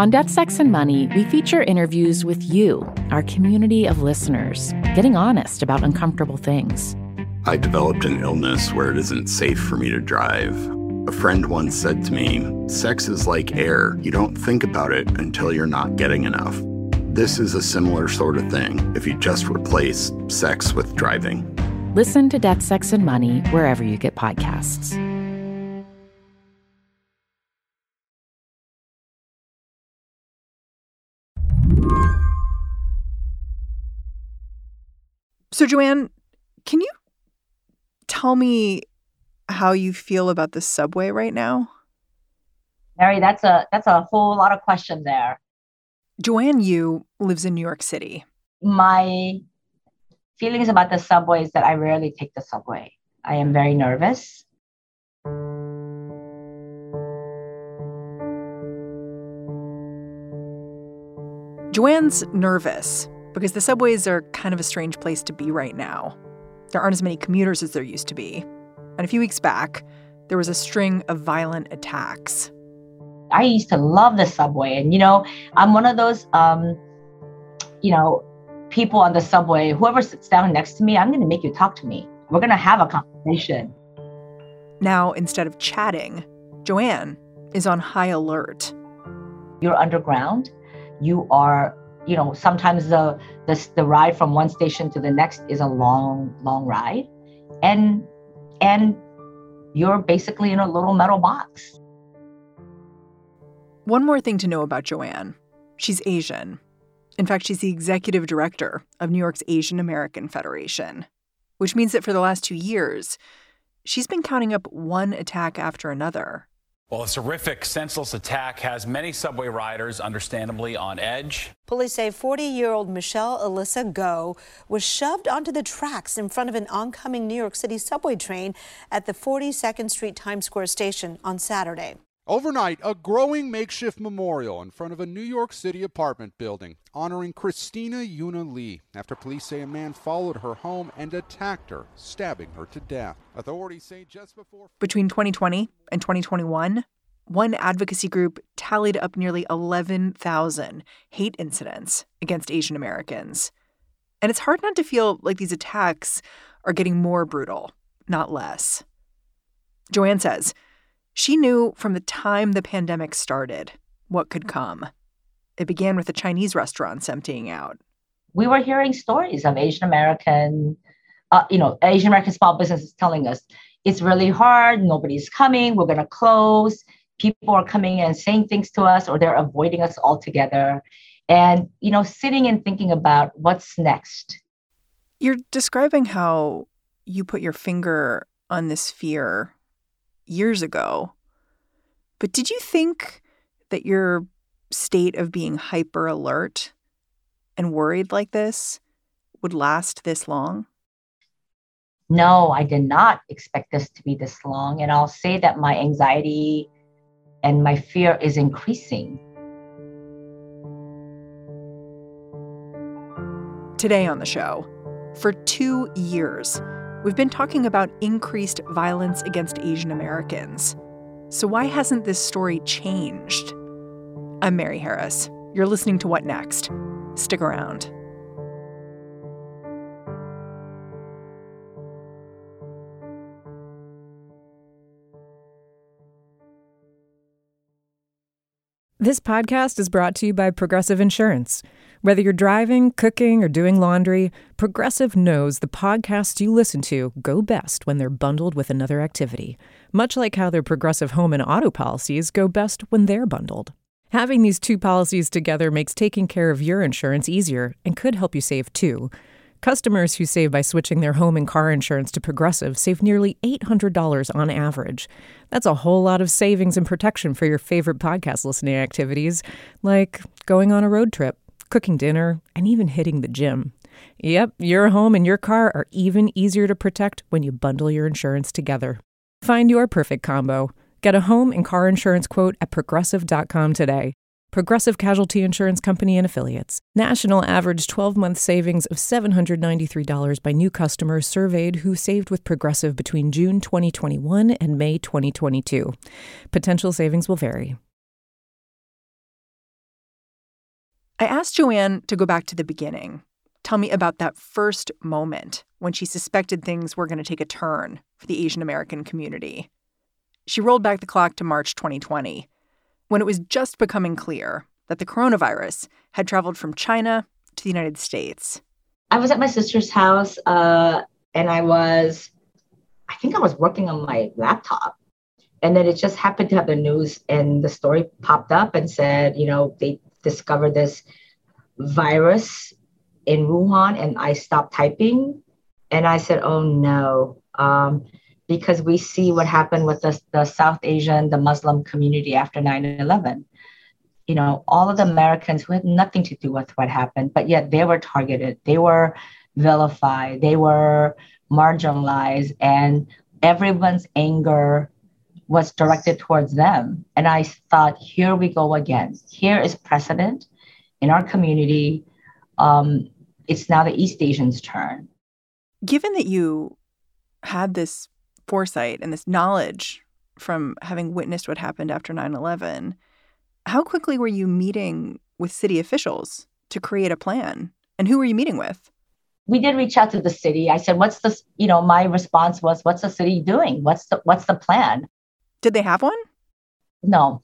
On Death, Sex, and Money, we feature interviews with you, our community of listeners, getting honest about uncomfortable things. I developed an illness where it isn't safe for me to drive. A friend once said to me, sex is like air. You don't think about it until you're not getting enough. This is a similar sort of thing if you just replace sex with driving. Listen to Death, Sex, and Money wherever you get podcasts. So, Joanne, can you tell me how you feel about the subway right now? Mary, that's a whole lot of question there. Joanne Yu lives in New York City. My feelings about the subway is that I rarely take the subway. I am very nervous. Joanne's nervous because the subways are kind of a strange place to be right now. There aren't as many commuters as there used to be. And a few weeks back, there was a string of violent attacks. I used to love the subway. And, I'm one of those, people on the subway. Whoever sits down next to me, I'm going to make you talk to me. We're going to have a conversation. Now, instead of chatting, Joanne is on high alert. You're underground. You are, sometimes the ride from one station to the next is a long, long ride. And you're basically in a little metal box. One more thing to know about Joanne. She's Asian. In fact, she's the executive director of New York's Asian American Federation, which means that for the last 2 years, she's been counting up one attack after another. Well, this horrific, senseless attack has many subway riders understandably on edge. Police say 40-year-old Michelle Alyssa Go was shoved onto the tracks in front of an oncoming New York City subway train at the 42nd Street Times Square station on Saturday. Overnight, a growing makeshift memorial in front of a New York City apartment building honoring Christina Yuna Lee after police say a man followed her home and attacked her, stabbing her to death. Authorities say just before... Between 2020 and 2021, one advocacy group tallied up nearly 11,000 hate incidents against Asian Americans. And it's hard not to feel like these attacks are getting more brutal, not less. Joanne says she knew from the time the pandemic started what could come. It began with the Chinese restaurants emptying out. We were hearing stories of Asian American small businesses telling us it's really hard. Nobody's coming. We're going to close. People are coming in and saying things to us, or they're avoiding us altogether. And, sitting and thinking about what's next. You're describing how you put your finger on this fear years ago. But did you think that your state of being hyper alert and worried like this would last this long? No, I did not expect this to be this long. And I'll say that my anxiety and my fear is increasing. Today on the show, for 2 years, we've been talking about increased violence against Asian Americans. So why hasn't this story changed? I'm Mary Harris. You're listening to What Next? Stick around. This podcast is brought to you by Progressive Insurance. Whether you're driving, cooking, or doing laundry, Progressive knows the podcasts you listen to go best when they're bundled with another activity, much like how their Progressive home and auto policies go best when they're bundled. Having these two policies together makes taking care of your insurance easier and could help you save, too. Customers who save by switching their home and car insurance to Progressive save nearly $800 on average. That's a whole lot of savings and protection for your favorite podcast listening activities, like going on a road trip, cooking dinner, and even hitting the gym. Yep, your home and your car are even easier to protect when you bundle your insurance together. Find your perfect combo. Get a home and car insurance quote at Progressive.com today. Progressive Casualty Insurance Company and Affiliates. National average 12-month savings of $793 by new customers surveyed who saved with Progressive between June 2021 and May 2022. Potential savings will vary. I asked Joanne to go back to the beginning. Tell me about that first moment when she suspected things were going to take a turn for the Asian American community. She rolled back the clock to March 2020, when it was just becoming clear that the coronavirus had traveled from China to the United States. I was at my sister's house, and I think I was working on my laptop. And then it just happened to have the news, and the story popped up and said, they discovered this virus in Wuhan, and I stopped typing. And I said, oh, no, because we see what happened with the South Asian, the Muslim community after 9/11. All of the Americans who had nothing to do with what happened, but yet they were targeted. They were vilified. They were marginalized, and everyone's anger was directed towards them. And I thought, here we go again. Here is precedent in our community. It's now the East Asians' turn. Given that you had this foresight and this knowledge from having witnessed what happened after 9/11, how quickly were you meeting with city officials to create a plan? And who were you meeting with? We did reach out to the city. I said, what's the, my response was, what's the city doing? What's the plan? Did they have one? No.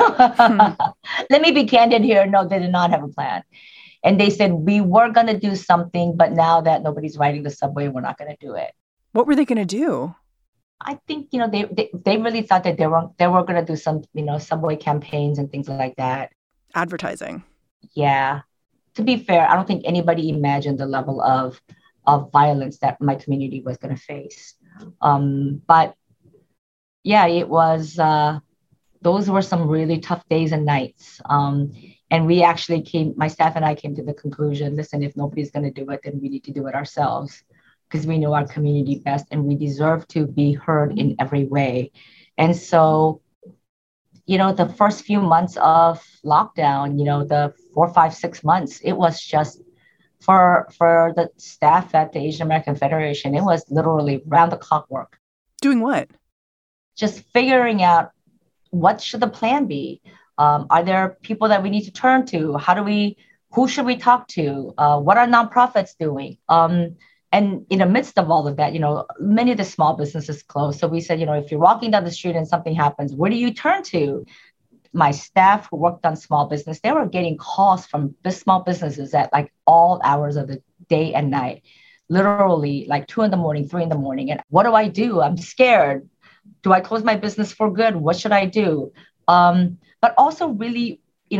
Let me be candid here. No, they did not have a plan. And they said, we were going to do something, but now that nobody's riding the subway, we're not going to do it. What were they going to do? I think, they really thought that they were going to do some, subway campaigns and things like that. Advertising. Yeah. To be fair, I don't think anybody imagined the level of violence that my community was going to face. But yeah, it was, those were some really tough days and nights. And we actually my staff and I came to the conclusion, listen, if nobody's going to do it, then we need to do it ourselves, because we know our community best and we deserve to be heard in every way. And so, the first few months of lockdown, the 4, 5, 6 months, it was just for the staff at the Asian American Federation, it was literally round the clock work. Doing what? Just figuring out, what should the plan be? Are there people that we need to turn to? Who should we talk to? What are nonprofits doing? And in the midst of all of that, many of the small businesses closed. So we said, if you're walking down the street and something happens, where do you turn to? My staff who worked on small business, they were getting calls from small businesses at all hours of the day and night, literally 2 a.m, 3 a.m. And what do? I'm scared. Do I close my business for good? What should I do? But also really,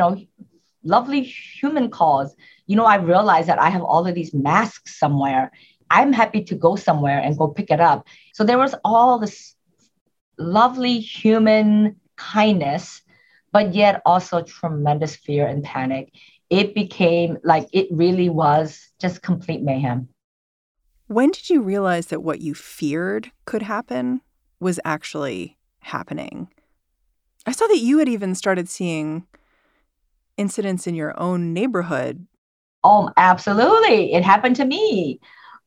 lovely human calls. I realized that I have all of these masks somewhere. I'm happy to go somewhere and go pick it up. So there was all this lovely human kindness, but yet also tremendous fear and panic. It became it really was just complete mayhem. When did you realize that what you feared could happen was actually happening? I saw that you had even started seeing incidents in your own neighborhood. Oh, absolutely. It happened to me.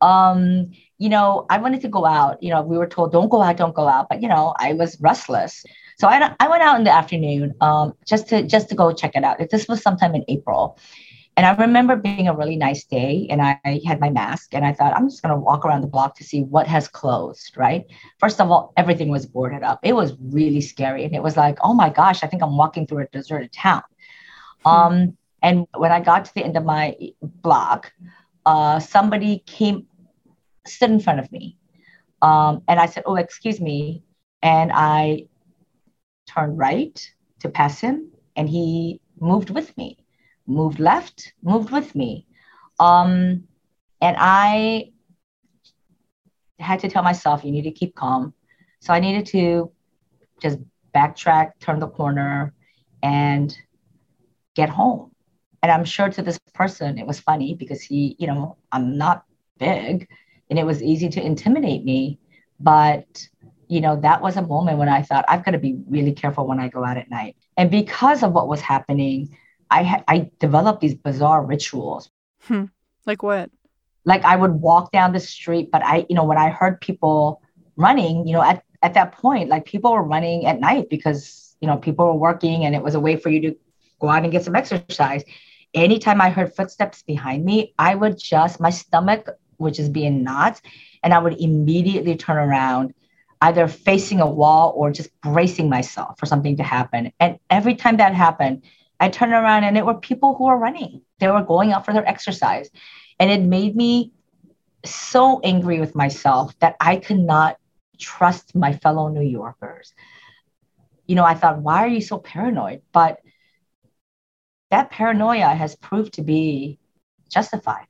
I wanted to go out. We were told, don't go out. But, I was restless. So I went out in the afternoon just to go check it out. This was sometime in April. And I remember being a really nice day, and I had my mask, and I thought, I'm just going to walk around the block to see what has closed, right? First of all, everything was boarded up. It was really scary. And it was like, oh my gosh, I think I'm walking through a deserted town. And when I got to the end of my block, somebody stood in front of me. And I said, oh, excuse me. And I turned right to pass him, and he moved with me. Moved left, moved with me. And I had to tell myself, you need to keep calm. So I needed to just backtrack, turn the corner, and get home. And I'm sure to this person, it was funny because I'm not big, and it was easy to intimidate me. But, that was a moment when I thought, I've got to be really careful when I go out at night. And because of what was happening, I developed these bizarre rituals. Like what? I would walk down the street, but when I heard people running, at that point, people were running at night because, people were working, and it was a way for you to go out and get some exercise. anytime I heard footsteps behind me, my stomach would just be in knots, and I would immediately turn around, either facing a wall or just bracing myself for something to happen. And every time that happened, I turned around and it were people who were running. They were going out for their exercise. And it made me so angry with myself that I could not trust my fellow New Yorkers. I thought, why are you so paranoid? But that paranoia has proved to be justified.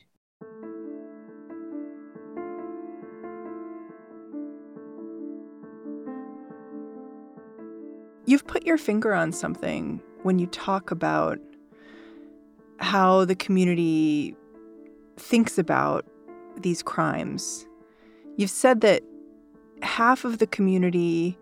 You've put your finger on something when you talk about how the community thinks about these crimes. You've said that half of the community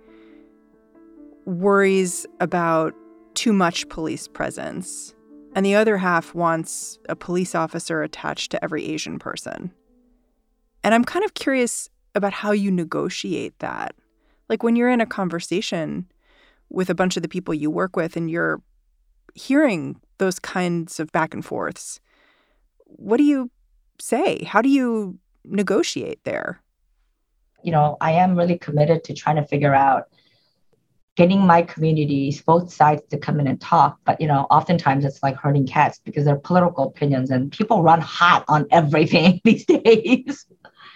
worries about too much police presence, and the other half wants a police officer attached to every Asian person. And I'm kind of curious about how you negotiate that. Like when you're in a conversation with a bunch of the people you work with and you're hearing those kinds of back and forths, what do you say? How do you negotiate there? I am really committed to trying to figure out getting my communities, both sides, to come in and talk. But, oftentimes it's like herding cats because they're political opinions and people run hot on everything these days.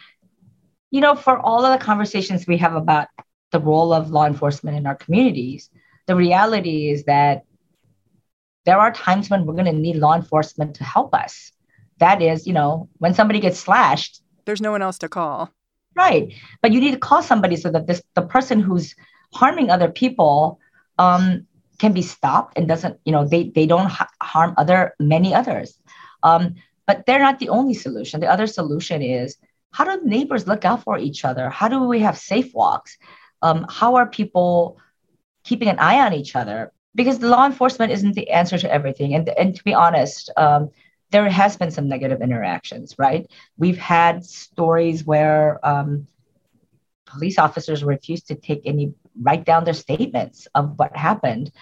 For all of the conversations we have about the role of law enforcement in our communities, the reality is that there are times when we're going to need law enforcement to help us. That is, when somebody gets slashed. There's no one else to call. Right. But you need to call somebody so that the person who's harming other people can be stopped and doesn't, they don't harm many others. But they're not the only solution. The other solution is, how do neighbors look out for each other? How do we have safe walks? How are people keeping an eye on each other? Because the law enforcement isn't the answer to everything. And to be honest, there has been some negative interactions, right? We've had stories where police officers refused to write down their statements of what happened,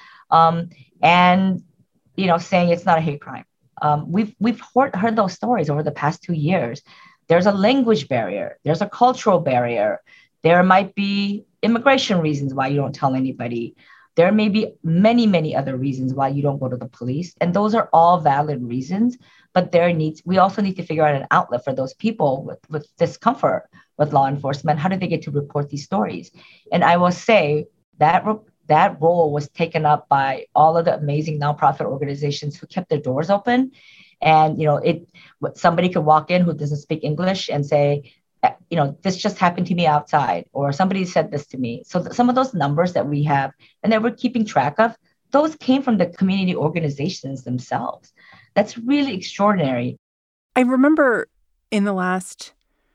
and saying it's not a hate crime. We've heard those stories over the past 2 years. There's a language barrier. There's a cultural barrier. There might be immigration reasons why you don't tell anybody. There may be many, many other reasons why you don't go to the police. And those are all valid reasons. But we also need to figure out an outlet for those people with discomfort with law enforcement. How do they get to report these stories? And I will say that role was taken up by all of the amazing nonprofit organizations who kept their doors open. And, somebody could walk in who doesn't speak English and say, this just happened to me outside, or somebody said this to me. So some of those numbers that we have and that we're keeping track of, those came from the community organizations themselves. That's really extraordinary. I remember in the last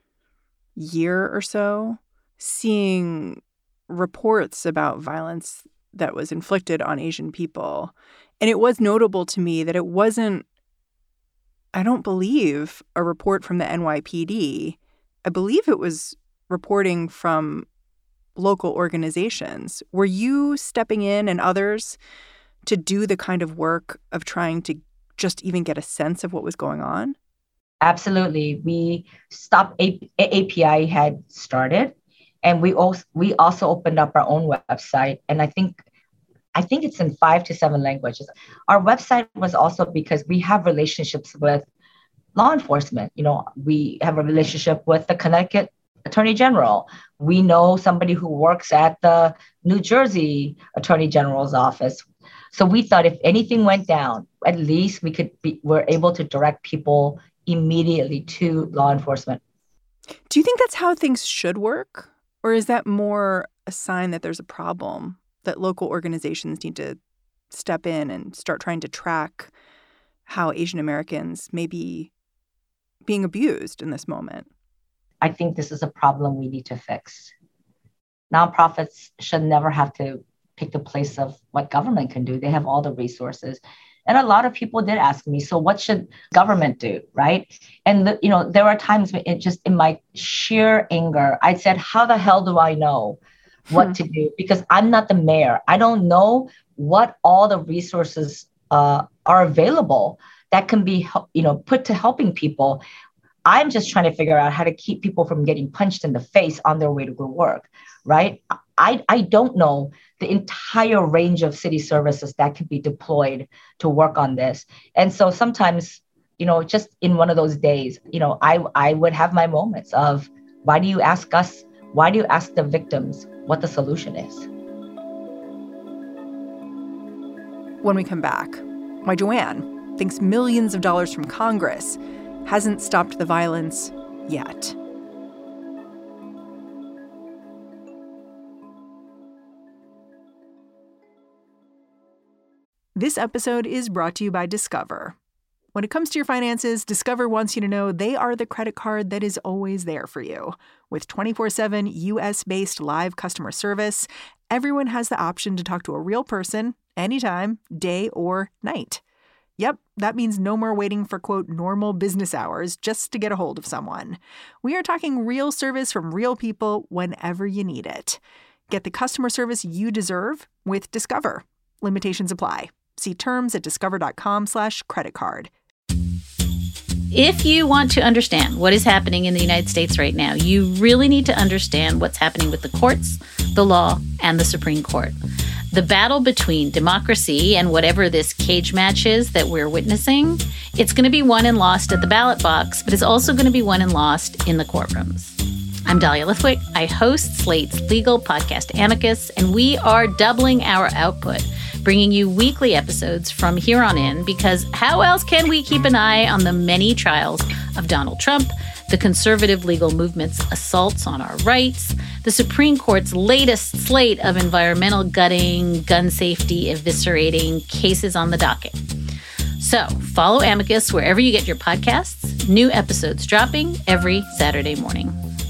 year or so seeing reports about violence that was inflicted on Asian people. And it was notable to me that it wasn't, I don't believe, a report from the NYPD. I believe it was reporting from local organizations. Were you stepping in and others to do the kind of work of trying to just even get a sense of what was going on? Absolutely. We stopped. API had started, and we also opened up our own website. And I think it's in 5 to 7 languages. Our website was also because we have relationships with law enforcement. We have a relationship with the Connecticut Attorney General. We know somebody who works at the New Jersey Attorney General's office. So we thought if anything went down, at least we're able to direct people immediately to law enforcement. Do you think that's how things should work? Or is that more a sign that there's a problem, that local organizations need to step in and start trying to track how Asian Americans may be being abused in this moment? I think this is a problem we need to fix. Nonprofits should never have to pick the place of what government can do. They have all the resources. And a lot of people did ask me, so what should government do, right? And, there were times when in my sheer anger, I said, how the hell do I know what to do? Because I'm not the mayor. I don't know what all the resources are available that can be, put to helping people. I'm just trying to figure out how to keep people from getting punched in the face on their way to go work, right? I don't know the entire range of city services that can be deployed to work on this. And so sometimes, just in one of those days, I would have my moments of, why do you ask the victims what the solution is? When we come back, why Joanne thinks millions of dollars from Congress hasn't stopped the violence yet. This episode is brought to you by Discover. When it comes to your finances, Discover wants you to know they are the credit card that is always there for you. With 24/7 U.S.-based live customer service, everyone has the option to talk to a real person anytime, day or night. Yep, that means no more waiting for, quote, normal business hours just to get a hold of someone. We are talking real service from real people whenever you need it. Get the customer service you deserve with Discover. Limitations apply. See terms at discover.com/creditcard. If you want to understand what is happening in the United States right now, you really need to understand what's happening with the courts, the law, and the Supreme Court. The battle between democracy and whatever this cage match is that we're witnessing, it's going to be won and lost at the ballot box, but it's also going to be won and lost in the courtrooms. I'm Dahlia Lithwick. I host Slate's legal podcast Amicus, and we are doubling our output, bringing you weekly episodes from here on in, because how else can we keep an eye on the many trials of Donald Trump, the conservative legal movement's assaults on our rights, the Supreme Court's latest slate of environmental gutting, gun safety eviscerating cases on the docket. So follow Amicus wherever you get your podcasts. New episodes dropping every Saturday morning.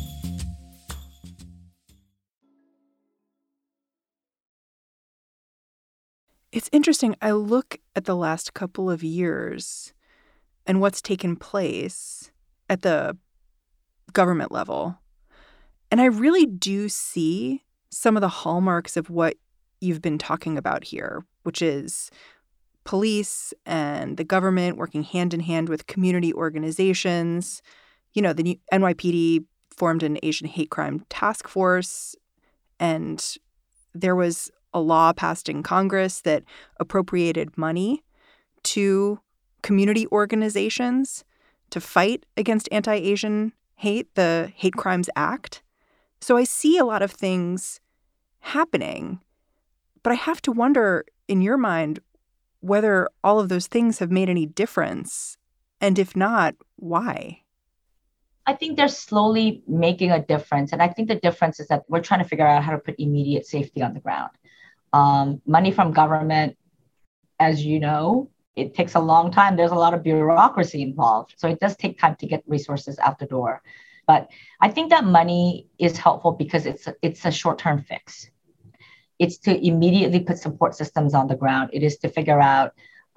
It's interesting. I look at the last couple of years and what's taken place at the government level. And I really do see some of the hallmarks of what you've been talking about here, which is police and the government working hand in hand with community organizations. The NYPD formed an Asian hate crime task force, and there was a law passed in Congress that appropriated money to community organizations to fight against anti-Asian hate, the Hate Crimes Act. So I see a lot of things happening, but I have to wonder, in your mind, whether all of those things have made any difference, and if not, why? I think they're slowly making a difference. And I think the difference is that we're trying to figure out how to put immediate safety on the ground. Money from government, as you know, it takes a long time. There's a lot of bureaucracy involved. So it does take time to get resources out the door. But I think that money is helpful because it's a short-term fix. It's to immediately put support systems on the ground. It is to figure out,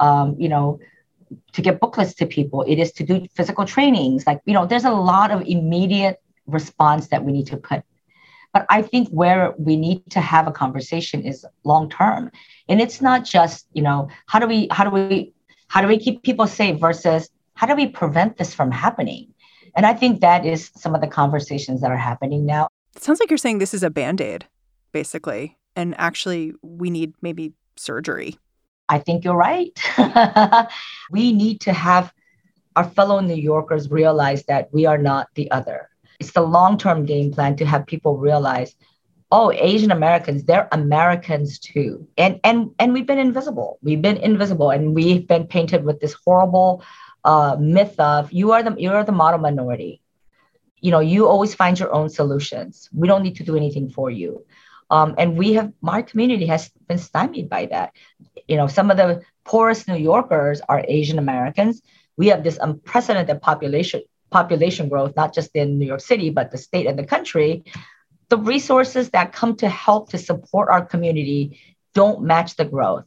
to get booklets to people. It is to do physical trainings. There's a lot of immediate response that we need to put. But I think where we need to have a conversation is long term. And it's not just, how do we keep people safe versus how do we prevent this from happening? And I think that is some of the conversations that are happening now. It sounds like you're saying this is a Band-Aid, basically. And actually, we need maybe surgery. I think you're right. We need to have our fellow New Yorkers realize that we are not the other. It's the long-term game plan to have people realize, Asian Americans, they're Americans too. And we've been invisible. We've been invisible, and we've been painted with this horrible myth of you are the model minority. You always find your own solutions. We don't need to do anything for you. And my community has been stymied by that. Some of the poorest New Yorkers are Asian Americans. We have this unprecedented population growth, not just in New York City, but the state and the country. The resources that come to help to support our community don't match the growth.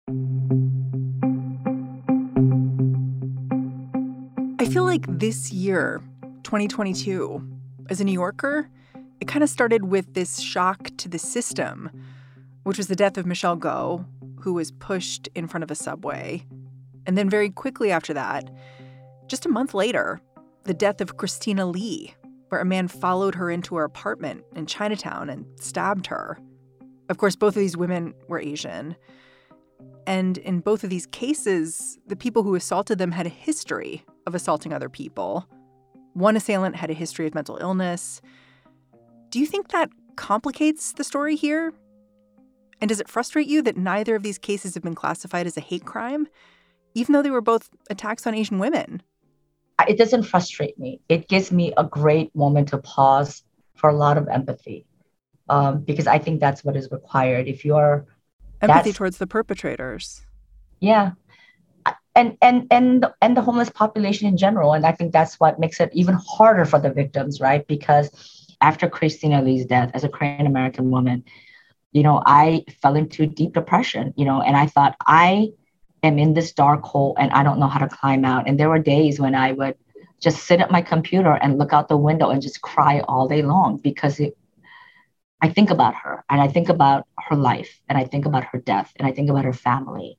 I feel like this year, 2022, as a New Yorker, it kind of started with this shock to the system, which was the death of Michelle Go, who was pushed in front of a subway. And then very quickly after that, just a month later, the death of Christina Lee, where a man followed her into her apartment in Chinatown and stabbed her. Of course, both of these women were Asian. And in both of these cases, the people who assaulted them had a history of assaulting other people. One assailant had a history of mental illness. Do you think that complicates the story here? And does it frustrate you that neither of these cases have been classified as a hate crime, even though they were both attacks on Asian women? It doesn't frustrate me. It gives me a great moment to pause for a lot of empathy, because I think that's what is required. If you're empathy towards the perpetrators. Yeah. And the homeless population in general. And I think that's what makes it even harder for the victims, right? Because after Christina Lee's death, as a Korean American woman, I fell into deep depression, and I thought, I am in this dark hole and I don't know how to climb out. And there were days when I would just sit at my computer and look out the window and just cry all day long, because I think about her and I think about her life and I think about her death and I think about her family.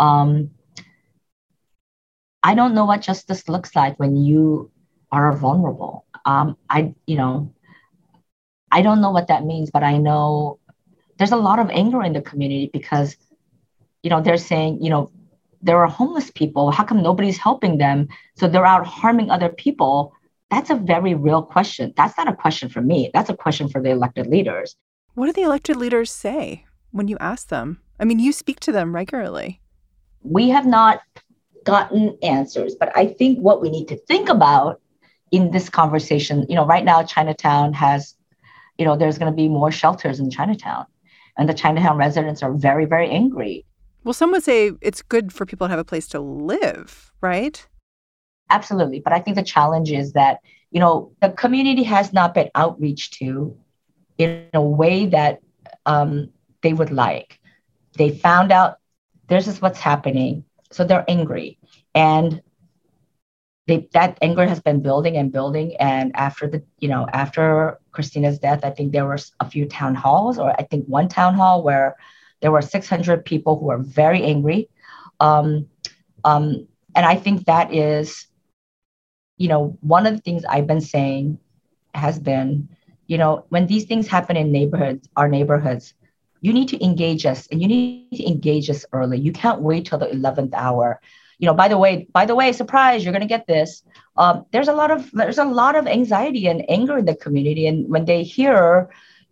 I don't know what justice looks like when you are vulnerable. I don't know what that means, but I know there's a lot of anger in the community because, they're saying, there are homeless people. How come nobody's helping them? So they're out harming other people. That's a very real question. That's not a question for me. That's a question for the elected leaders. What do the elected leaders say when you ask them? I mean, you speak to them regularly. We have not gotten answers, but I think what we need to think about in this conversation, right now, Chinatown has, there's going to be more shelters in Chinatown, and the Chinatown residents are very, very angry. Well, some would say it's good for people to have a place to live, right? Absolutely. But I think the challenge is that, the community has not been outreached to in a way that they would like. They found out this is what's happening. So they're angry. And that anger has been building and building. And after Christina's death, I think there were a few town halls, or I think one town hall where there were 600 people who were very angry. And I think that is, one of the things I've been saying has been, when these things happen in our neighborhoods, you need to engage us, and you need to engage us early. You can't wait till the 11th hour. By the way, surprise, you're going to get this. There's a lot of anxiety and anger in the community. And when they hear,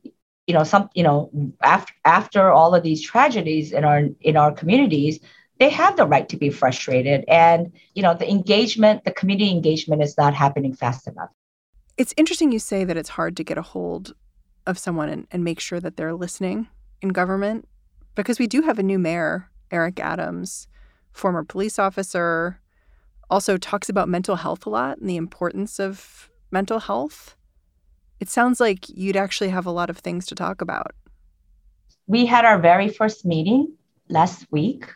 after all of these tragedies in our communities, they have the right to be frustrated. And, the community engagement is not happening fast enough. It's interesting you say that it's hard to get a hold of someone and make sure that they're listening in government, because we do have a new mayor, Eric Adams, former police officer, also talks about mental health a lot and the importance of mental health. It sounds like you'd actually have a lot of things to talk about. We had our very first meeting last week.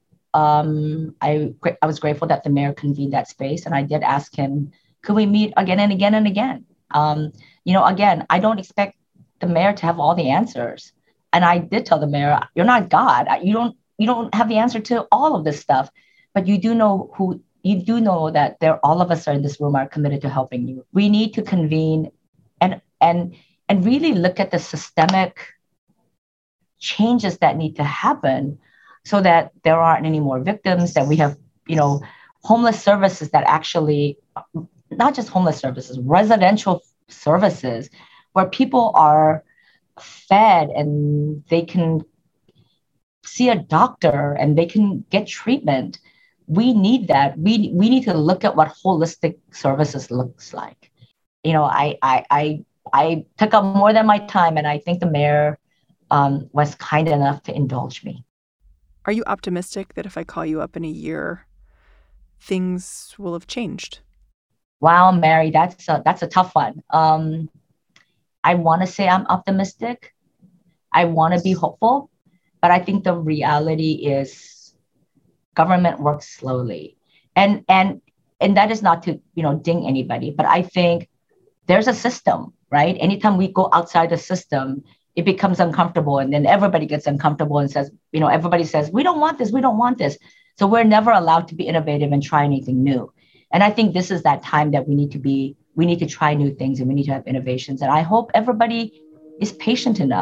I was grateful that the mayor convened that space, and I did ask him, could we meet again and again and again? Again, I don't expect the mayor to have all the answers. And I did tell the mayor, you're not God. You don't have the answer to all of this stuff, but you do know that all of us are in this room are committed to helping you. We need to convene and really look at the systemic changes that need to happen so that there aren't any more victims, that we have, homeless services that actually, not just homeless services, residential services where people are fed and they can see a doctor and they can get treatment. We need that. We need to look at what holistic services looks like. I took up more than my time, and I think the mayor was kind enough to indulge me. Are you optimistic that if I call you up in a year, things will have changed? Wow, Mary, that's a tough one. I want to say I'm optimistic. I want to be hopeful, but I think the reality is government works slowly. And that is not to, ding anybody, but I think there's a system, right? Anytime we go outside the system, it becomes uncomfortable, and then everybody gets uncomfortable and says, everybody says, we don't want this. So we're never allowed to be innovative and try anything new. And I think this is that time that we need to try new things and we need to have innovations. And I hope everybody is patient enough.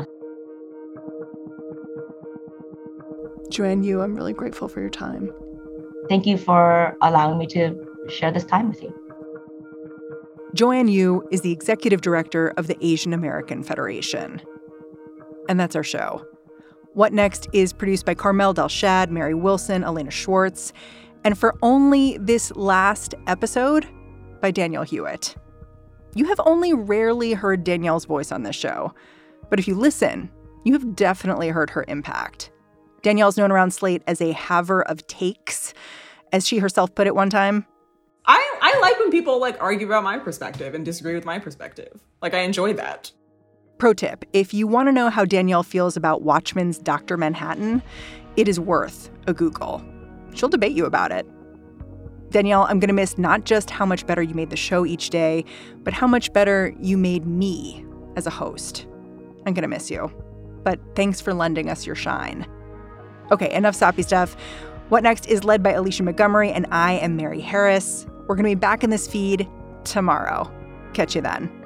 Joanne Yu, I'm really grateful for your time. Thank you for allowing me to share this time with you. Joanne Yu is the executive director of the Asian American Federation. And that's our show. What Next is produced by Carmel Delshad, Mary Wilson, Elena Schwartz, and for only this last episode, by Danielle Hewitt. You have only rarely heard Danielle's voice on this show, but if you listen, you have definitely heard her impact. Danielle's known around Slate as a haver of takes, as she herself put it one time. I like when people argue about my perspective and disagree with my perspective. I enjoy that. Pro tip, if you want to know how Danielle feels about Watchmen's Dr. Manhattan, it is worth a Google. She'll debate you about it. Danielle, I'm going to miss not just how much better you made the show each day, but how much better you made me as a host. I'm going to miss you. But thanks for lending us your shine. Okay, enough soppy stuff. What Next is led by Alicia Montgomery, and I am Mary Harris. We're going to be back in this feed tomorrow. Catch you then.